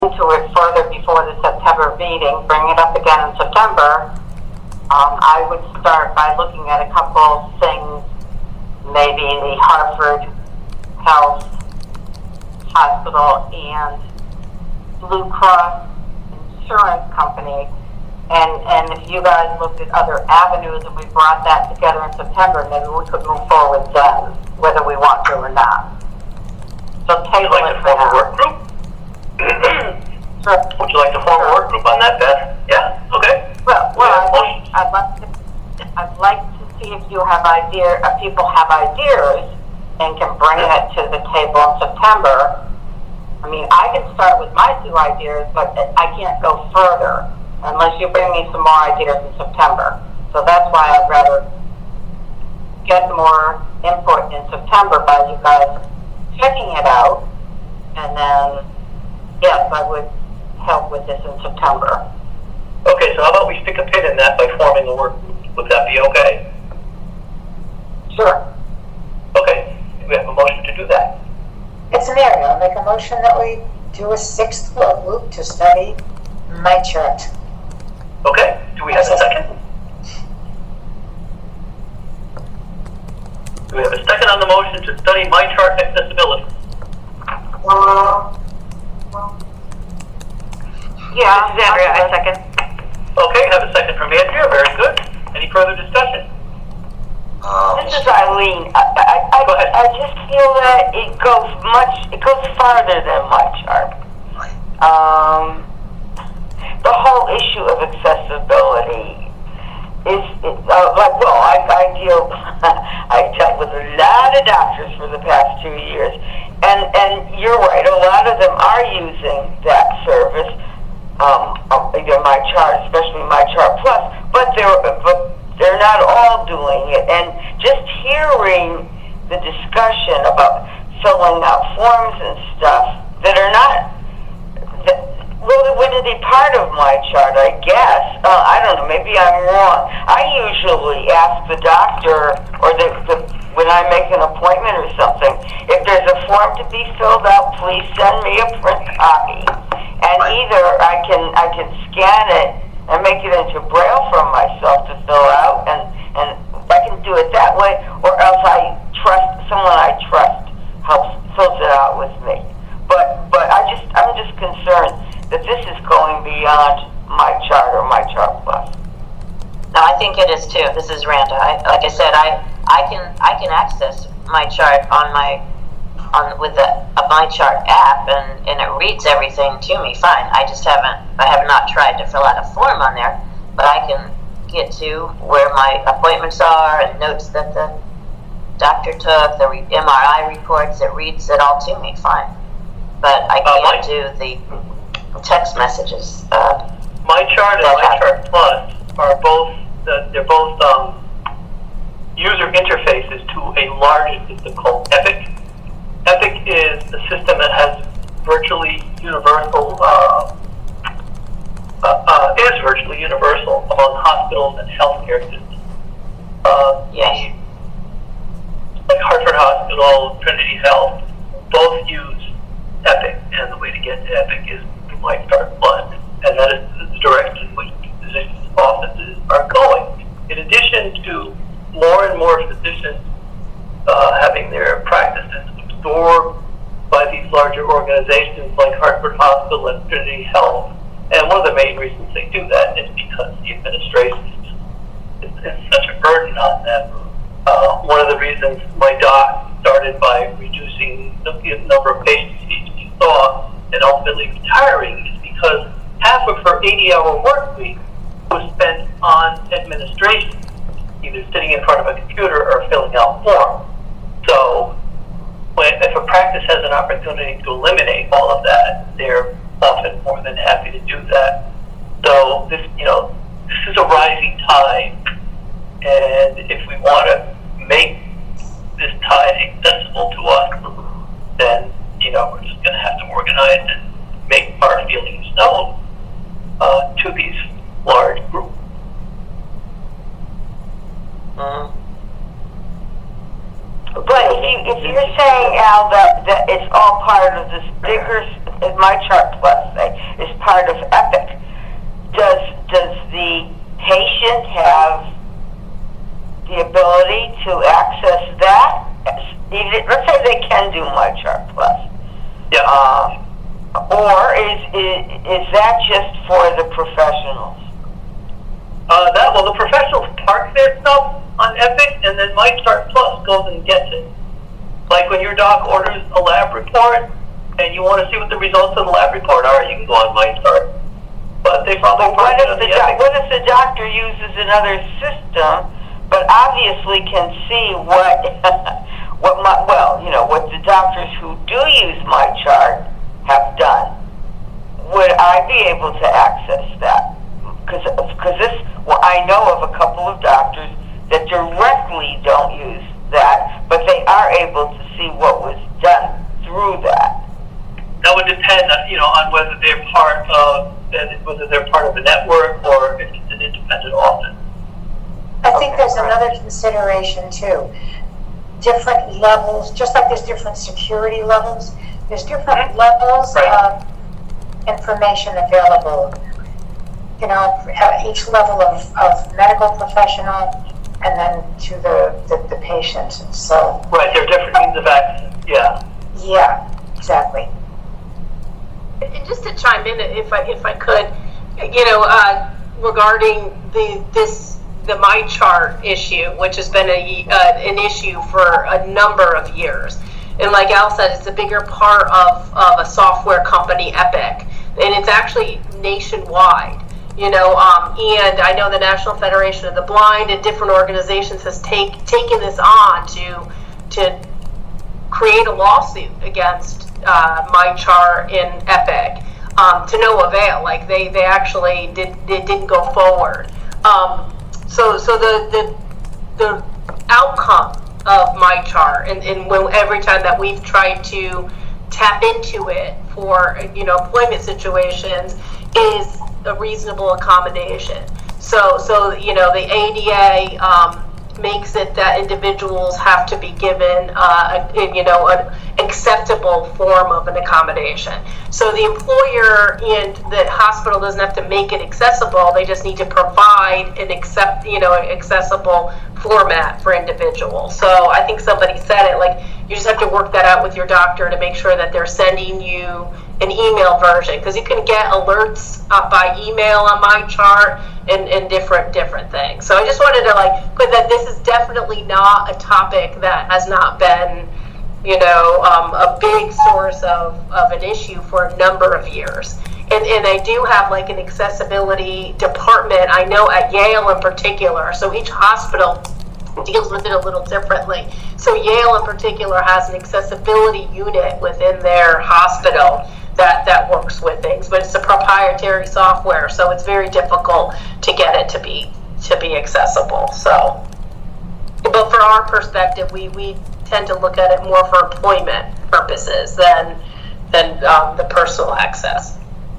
into it further before the September meeting, bring it up again in September, I would start by looking at a couple things, maybe the Hartford Health Hospital and Blue Cross Insurance Company, and if you guys looked at other avenues and we brought that together in September, maybe we could move forward then, whether we want to or not. So table it for now. Work group? Sure. Would you like to form a work group on that, Beth? Yeah. Okay. Well, I'd like to see if you have people have ideas and can bring it to the table in September. I mean, I can start with my 2 ideas, but I can't go further unless you bring me some more ideas in September. So that's why I'd rather get more input in September by you guys checking it out, and then, yes, I would help with this in September. Okay, so how about we stick a pin in that by forming a work group? Would that be okay? Sure. Okay, we have a motion to do that. It's Mary. I'll make a motion that we do a 6th work group to study my chart. Okay, do we have a second? Do we have a second on the motion to study my chart accessibility? Yeah. This is Andrea, I second. Okay, have a second from Andrea, very good. Any further discussion? This is Eileen. Go ahead. I just feel that it goes farther than my chart. The whole issue of accessibility is, I've dealt with a lot of doctors for the past 2 years, and you're right, a lot of them are using that service, my chart, especially my chart plus, but they're not all doing it, and just hearing the discussion about filling out forms and stuff that are not really wouldn't be part of my chart, I guess. I don't know, maybe I'm wrong. I usually ask the doctor, or when I make an appointment or something, if there's a form to be filled out, please send me a print copy. And either I can scan it and make it into Braille for myself to fill out, and I can do it that way, or else someone I trust fills it out with me. But I'm just concerned that this is going beyond my chart or my chart plus. No, I think it is too. This is Randa. Like I said, I can access my chart with the my chart app, and it reads everything to me fine. I have not tried to fill out a form on there, but I can get to where my appointments are and notes that the doctor took, the MRI reports. It reads it all to me fine, but I can't do the text messages. My chart and my chart plus are both user interfaces to a large system called Epic. Epic is a system that has virtually universal among hospitals and healthcare systems. Yes. Like Hartford Hospital, Trinity Health, both use Epic, and the way to get to Epic is through MyChart Plus, and that is the direction in which physicians' offices are going. In addition to more and more physicians having their practices absorbed by these larger organizations like Hartford Hospital and Trinity Health, and one of the main reasons they do that is because the administration is such a burden on them. One of the reasons my doc started by reducing the number of patients she saw and ultimately retiring is because half of her 80-hour work week was spent on administration, either sitting in front of a computer or filling out forms. So if a practice has an opportunity to eliminate all of that, they're often more than happy to do that. So this is a rising tide, and if we want to make this tide accessible to us, then we're just going to have to organize and make our feelings known to these large groups. But if you're saying, Al, that it's all part of this bigger MyChart Plus, say, is part of Epic, does the patient have the ability to access that? Let's say they can do MyChart Plus. Yeah. Or is that just for the professionals? Well, the professionals park their stuff on Epic, and then MyChart Plus goes and gets it. Like when your doc orders a lab report, and you want to see what the results of the lab report are, you can go on MyChart. But they probably park it on the Epic. What if the doctor uses another system, but obviously can see what what the doctors who do use MyChart have done? Would I be able to access that? Because I know of a couple of doctors that directly don't use that, but they are able to see what was done through that. That would depend, on whether they're part of the network or if it's an independent office. I think there's another consideration too. Different levels, just like there's different security levels, there's different levels of information available. Each level of medical professional, and then to the patient. So right, there are different means of access. Yeah. Yeah, exactly. And just to chime in, if I could, regarding the MyChart issue, which has been an issue for a number of years, and like Al said, it's a bigger part of a software company, Epic, and it's actually nationwide. And I know the National Federation of the Blind and different organizations has taken this on to create a lawsuit against MyChart and Epic to no avail. Like they actually didn't go forward. So the outcome of MyChart and when every time that we've tried to tap into it for employment situations is a reasonable accommodation. So the ADA makes it that individuals have to be given an acceptable form of an accommodation. So the employer and the hospital doesn't have to make it accessible. They just need to provide an accessible format for individuals. So I think somebody said it, like, you just have to work that out with your doctor to make sure that they're sending you an email version, because you can get alerts by email on MyChart and different things. So I just wanted to put that this is definitely not a topic that has not been a big source of an issue for a number of years. And they do have an accessibility department, I know at Yale in particular. So each hospital deals with it a little differently. So Yale in particular has an accessibility unit within their hospital that works with things, but it's a proprietary software, so it's very difficult to get it to be accessible. So, but for our perspective, we tend to look at it more for employment purposes than the personal access.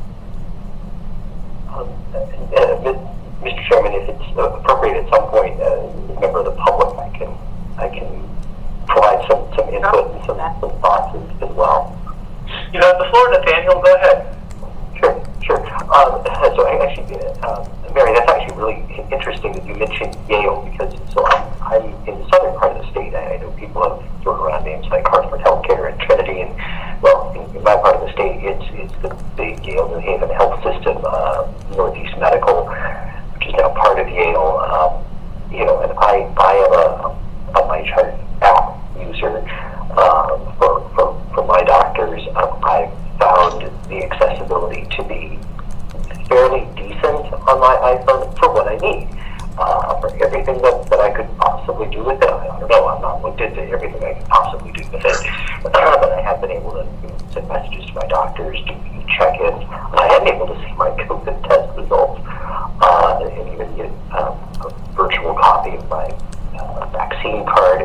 Mr. Chairman, if it's appropriate at some point, a member of the public, I can provide some input and some thoughts as well. You have the floor, Nathaniel. Go ahead. Sure. So I actually, Mary, that's actually really interesting that you mentioned Yale, because I'm in the southern part of the state. I know people have thrown around names like Hartford Healthcare and Trinity, and in my part of the state, it's the Yale New Haven Health System, Northeast Medical, which is now part of Yale. And I am a MyChart app user for my doctors. I've found the accessibility to be fairly decent on my iPhone for what I need. For everything that I could possibly do with it. I don't know, I'm not looked into everything I could possibly do with it. But I have been able to send messages to my doctors, do check-ins. I am able to see my COVID test results, and even get a virtual copy of my vaccine card.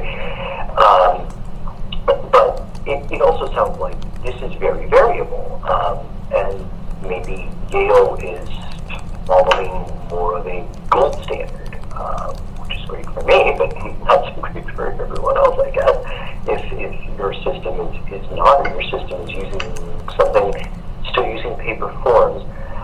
But it also sounds like this is very variable, and maybe Yale is following more of a gold standard, which is great for me, but not so great for everyone else, I guess. If your system is not, or your system is using something still using paper forms.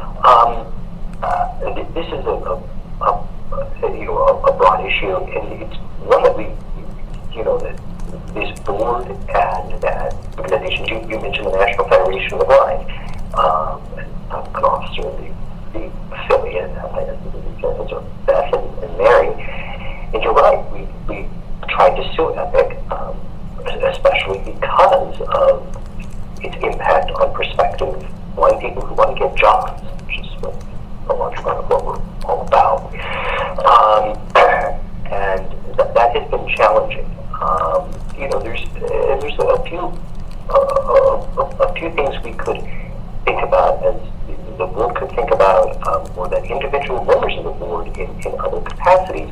This is a broad issue, and it's one that we, that this board and that organizations, you mentioned the National Federation of the Blind, and an officer of the affiliate, so Beth and Mary, and you're right, we tried to sue Epic, especially because of its impact on prospective blind people who want to get jobs, which is what a large part of what we're all about. And that has been challenging. There's a few things we could think about, as the board could think about, or that individual members of the board in other capacities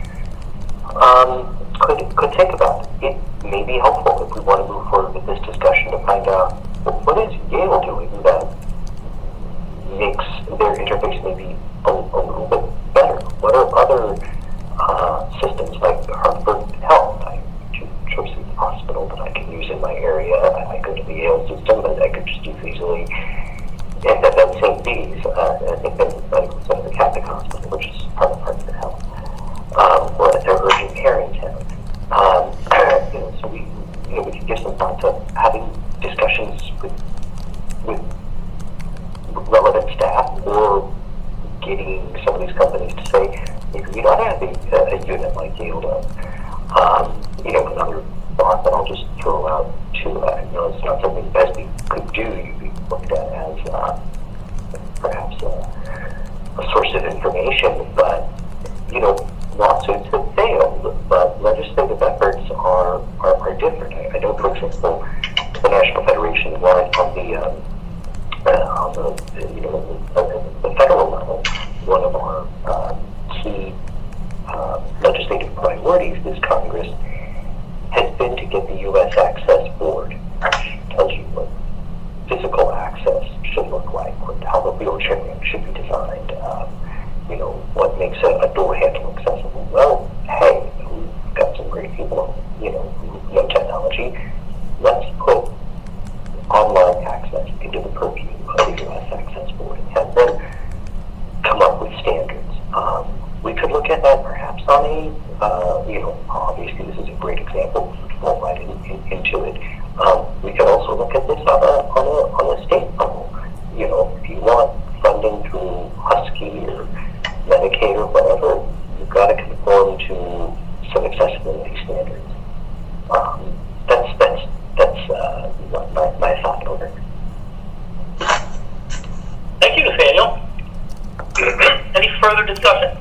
could think about. It may be helpful if we want to move forward with this discussion to find out what is Yale doing that makes their interface maybe a little bit better. What are other systems like Hartford Health? I chose the hospital that I can use in my area. I go to the Yale system, and I could just use easily. And at St. Bede's, I think that's the Catholic Hospital, which is part of Hartford Health, or at their urgent care in town. So we can give some thought to having discussions with relevant staff, or getting some of these companies to say, maybe we don't have a unit like Yale does. Another thought that I'll just throw out too, it's not something BESB could do. You'd be looked at as perhaps a source of information, but lawsuits have failed, but legislative efforts are different. I know, for example, the National Federation of Blind on the federal level, one of our key legislative priorities this Congress has been to get the U.S. Access Board, which tells you what physical access should look like, how the wheelchair ramp should be designed, what makes a door handle accessible. Well, hey, we've got some great people, who know technology. Let's put online access into the purview of the U.S. Access Board and have them come up with standards. We could look at that perhaps on obviously this is a great example, we fall right into it. We could also look at this on a state level. If you want funding through Husky or Medicaid or whatever, you've got to conform to some accessibility standards. That's my thought over it. Thank you, Nathaniel. Any further discussion?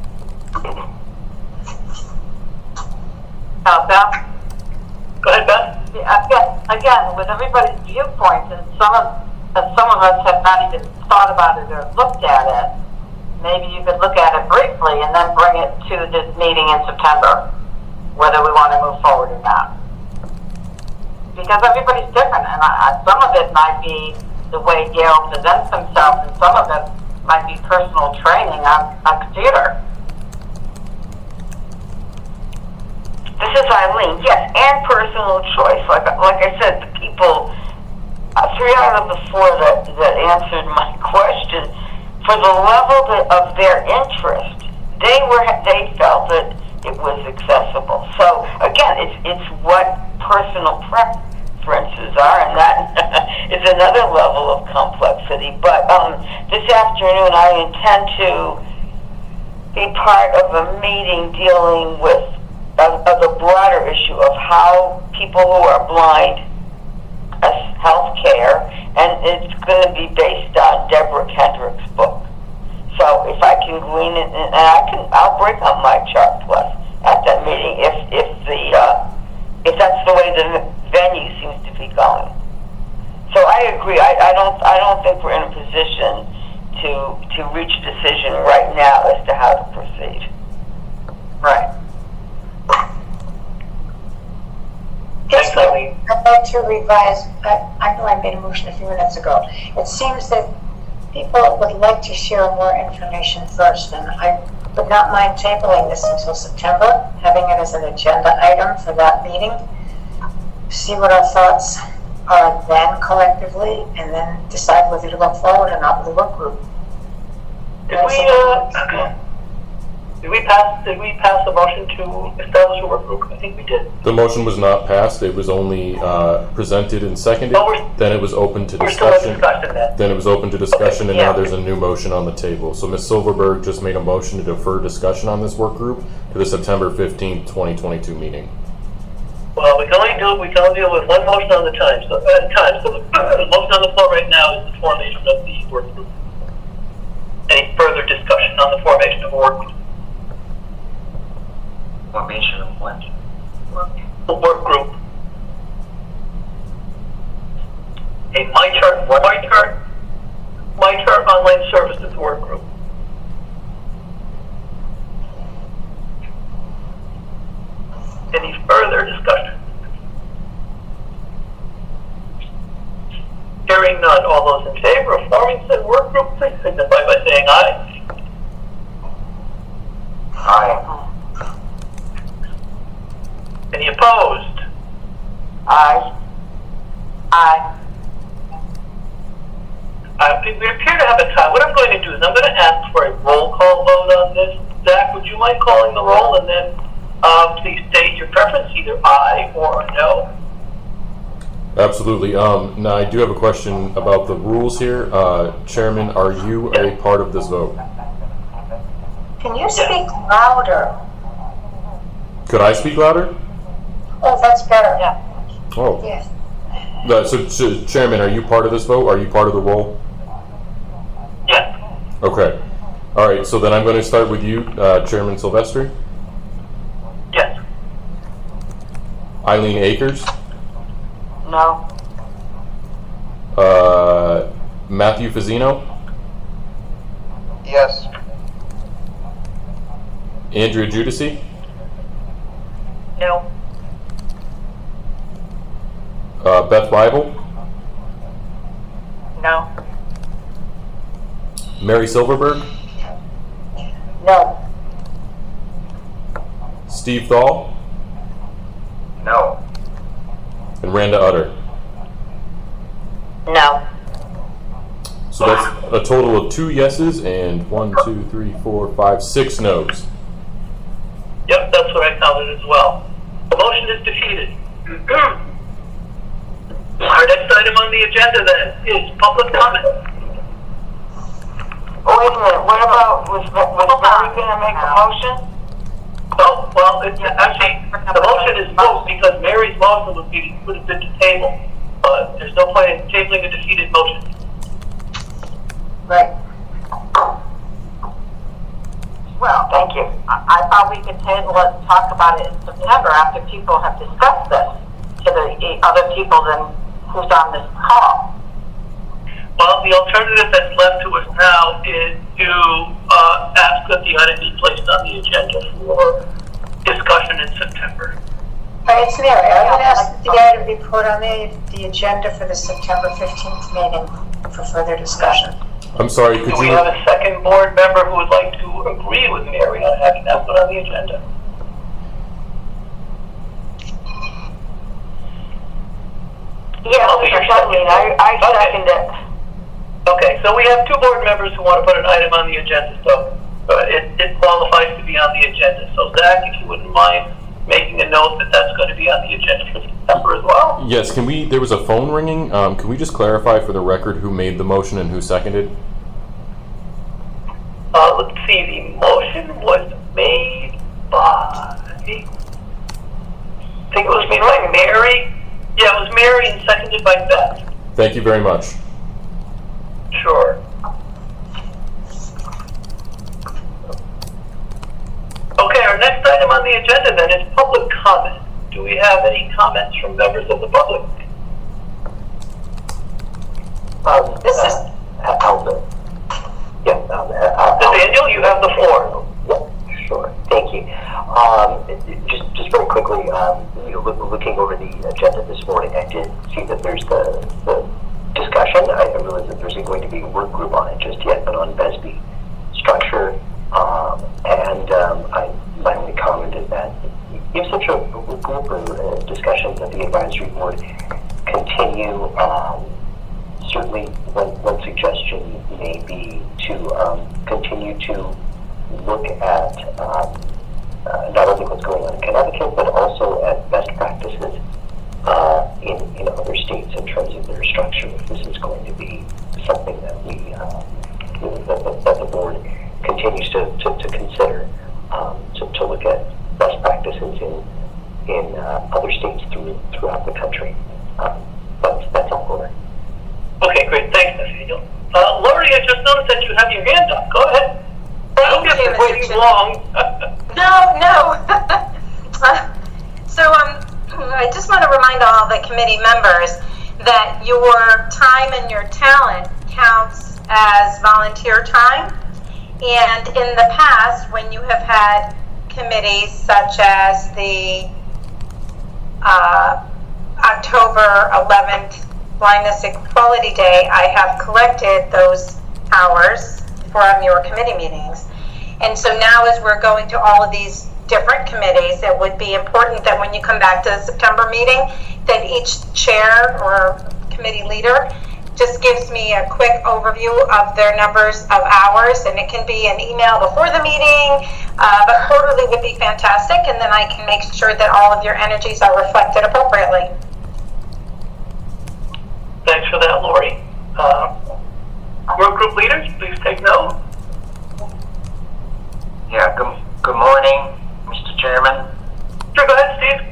Beth? Go ahead, Beth. Again, with everybody's viewpoints, and some of us have not even thought about it or looked at it, maybe you could look at it briefly and then bring it to this meeting in September, whether we want to move forward or not. Because everybody's different, and some of it might be the way Yale presents themselves, and some of it might be personal training on computer. This is Eileen. Yes, and personal choice. Like I said, the people, 3 out of the 4 that answered my question, for the level of their interest, they felt that it was accessible. So again, it's what personal preferences are, and that is another level of complexity. But this afternoon, I intend to be part of a meeting dealing with the broader issue of how people who are blind as health care, and it's going to be based on Deborah Kendrick's book. So if I can glean it, and I'll break up my chart plus at that meeting if that's the way the venue seems to be going. So I agree. I don't think we're in a position to reach a decision right now as to how to proceed. Right. Just I'd like to revise, I know I made a motion a few minutes ago. It seems that people would like to share more information first, and I would not mind tabling this until September, having it as an agenda item for that meeting. See what our thoughts then collectively, and then decide whether to go forward or not with the work group. Did we pass a motion to establish a work group? I think we did. The motion was not passed. It was only presented and seconded. Then it was open to discussion. Then it was open to discussion, and now there's a new motion on the table. So Ms. Silverberg just made a motion to defer discussion on this work group to the September 15th, 2022 meeting. Well, we can only deal with one motion on the time. So the motion on the floor right now is the formation of the work group. Any further discussion on the formation of a work group? Formation of what? The work group. A MyChart online services work group. Any further discussion? Hearing none, all those in favor of forming said work group, please signify by saying aye. Aye. Any opposed? Aye. We appear to have a tie. What I'm going to do is I'm going to ask for a roll call vote on this. Zach, would you mind calling the roll, and then please state your preference, either aye or no? Absolutely. Now, I do have a question about the rules here. Chairman, are you a part of this vote? Can you speak louder? Could I speak louder? Oh, that's better. Yeah. Oh. Yes. So, Chairman, are you part of this vote? Are you part of the roll? Yes. Okay. All right, so then I'm going to start with you, Chairman Silvestri. Yes. Eileen Akers. No. Matthew Fazzino. Yes. Andrea Giudice. No. Beth Bible. No. Mary Silverberg. No. Steve Thal. No. And Randa Utter. No. So that's a total of 2 yeses and 6 noes. Yep, that's what I counted as well. The motion is defeated. Our next item on the agenda then is public comment. Oh, wait a minute. What about, was Mary going to make a motion? Oh, well, actually, the motion is no, because Mary's motion would have been to table. But there's no point in tabling a defeated motion. Right. Well, Thank you. I thought we could table it and talk about it in September after people have discussed this to the other people than who's on this call. Well, the alternative that's left to us now is to ask that the item be placed on the agenda for discussion in September. All right, it's Mary. I would ask that the item be put on the agenda for the September 15th meeting for further discussion. I'm sorry, Do we have a second board member who would like to agree with Mary on having that put on the agenda? Yeah, I second it. Okay, so we have 2 board members who want to put an item on the agenda, so it qualifies to be on the agenda. So Zach, if you wouldn't mind making a note that that's going to be on the agenda for September as well. Yes, there was a phone ringing. Can we just clarify for the record who made the motion and who seconded? Let's see, the motion was made by, I think it was made by Mary. Yeah, it was Mary and seconded by Beth. Thank you very much. Sure. Okay, our next item on the agenda then is public comment. Do we have any comments from members of the public? Nathaniel, you have the floor. Yeah, sure. Thank you. Just very quickly, looking over the agenda this morning, I did see that there's the discussion. I realize that there's going to be a work group on it just yet, but on BESB structure. I finally commented that if such a group or discussion that the advisory board continues continue. Certainly, one suggestion may be to continue to look at not only what's going on in Connecticut, but also at best practices in other states in terms of their structure. If this is going to be something that that the board continues to consider, to look at best practices in other states throughout the country. That's all, Lori. Okay, great. Thanks, Nathaniel. Lori, I just noticed that you have your hand up. Go ahead. I don't get to waiting long. No. So I just want to remind all the committee members that your time and your talent counts as volunteer time. And in the past, when you have had committees such as the October 11th Blindness Equality Day, I have collected those hours from your committee meetings. And so now as we're going to all of these different committees, it would be important that when you come back to the September meeting, that each chair or committee leader just gives me a quick overview of their numbers of hours, and it can be an email before the meeting, but quarterly would be fantastic, and then I can make sure that all of your energies are reflected appropriately. Thanks for that, Lori. Work group leaders, please take note. Yeah, good morning, Mr. Chairman. Sure, go ahead, Steve.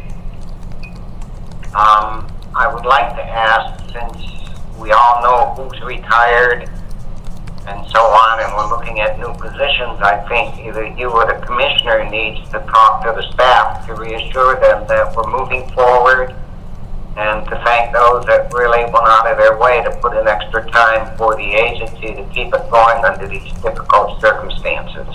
I would like to ask, since we all know who's retired and so on, and we're looking at new positions, I think either you or the commissioner needs to talk to the staff to reassure them that we're moving forward, and to thank those that really went out of their way to put in extra time for the agency to keep it going under these difficult circumstances.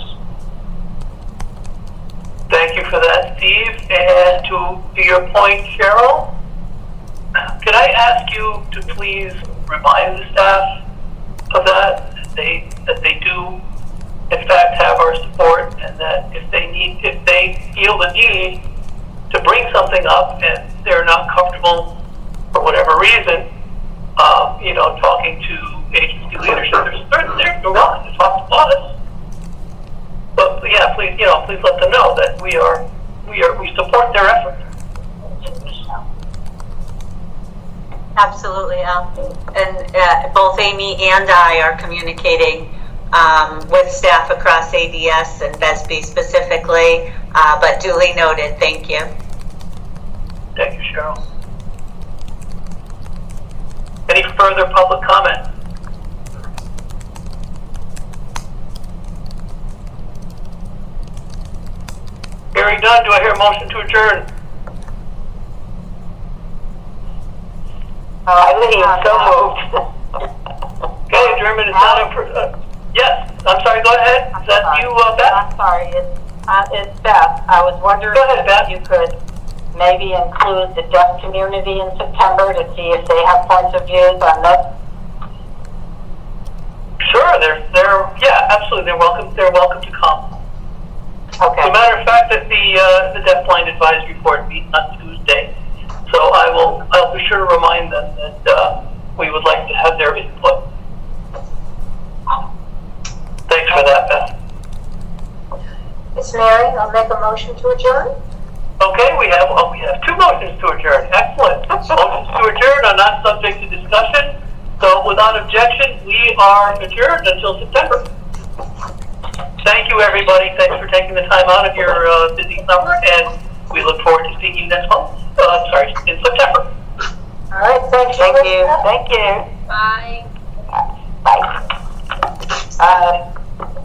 Thank you for that, Steve. And to your point, Cheryl, could I ask you to please remind the staff of that they do, in fact, have our support, and that if they feel the need to bring something up and they're not comfortable for whatever reason, talking to agency leadership, they're welcome to talk to us. But yeah, please let them know that we support their effort. Absolutely, and both Amy and I are communicating with staff across ADS and BESB specifically, but duly noted. Thank you. Thank you, Cheryl. Any further public comment? Hearing none, do I hear a motion to adjourn? I believe so moved. Okay, adjournment is not yes, I'm sorry, go ahead. Is that you, Beth? I'm sorry, it's Beth. I was wondering if you could maybe include the deaf community in September to see if they have points of views on this. Sure, absolutely. They're welcome to come. Okay. As a matter of fact, that the Deafblind Advisory Board meets on Tuesday, so I'll be sure to remind them that we would like to have their input. Thanks for that, Beth. It's Mary. I'll make a motion to adjourn. Okay, we have two motions to adjourn. Excellent. Motions to adjourn are not subject to discussion, so without objection, we are adjourned until September. Thank you, everybody. Thanks for taking the time out of your busy summer, and we look forward to seeing you next month. In September. All right. Thank you. Thank you. Bye.